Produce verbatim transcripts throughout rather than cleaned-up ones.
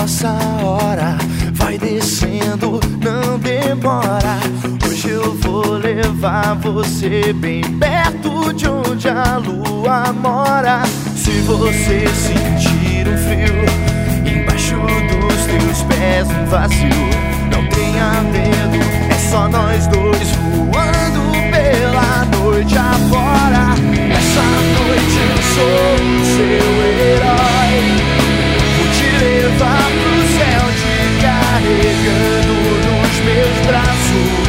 nossa hora vai descendo, não demora. Hoje eu vou levar você bem perto de onde a lua mora. Se você sentir um frio embaixo dos teus pés, um vazio, não tenha medo, é só nós dois voando pela noite afora. Essa noite eu sou o seu herói, vou te levar pro céu, te carregando nos meus braços.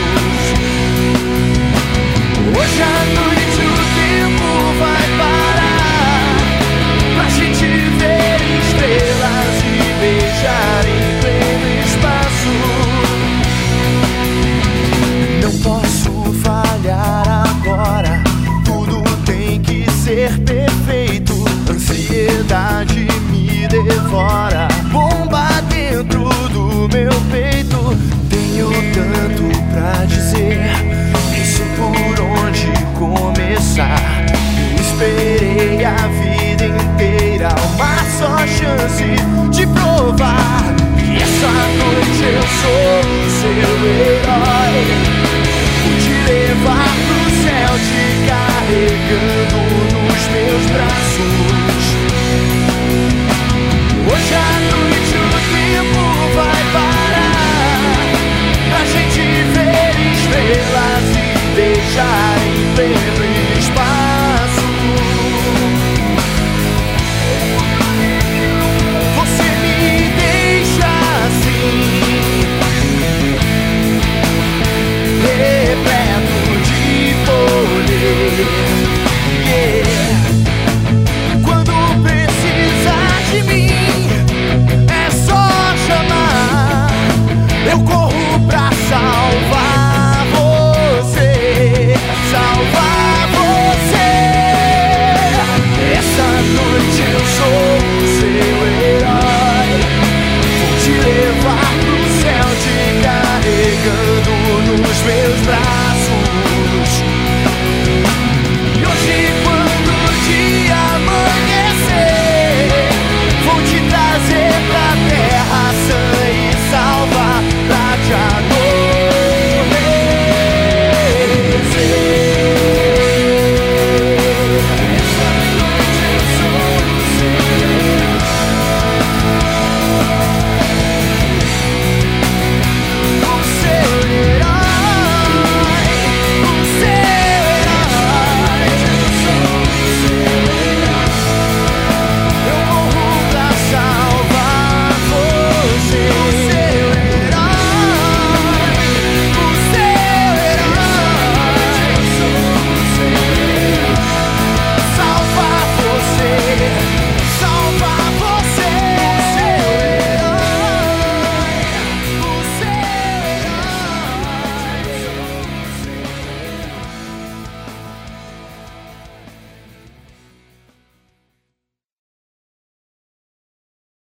Hoje à noite o tempo vai parar pra gente ver estrelas e beijar em pleno espaço. Não posso falhar agora, tudo tem que ser perfeito. Ansiedade me devora, bomba dentro do meu peito. Tenho tanto pra dizer, isso por onde começar. Eu esperei a vida inteira uma só chance de provar que essa noite eu sou o seu herói. Vou te levar pro céu, te carregando nos meus braços.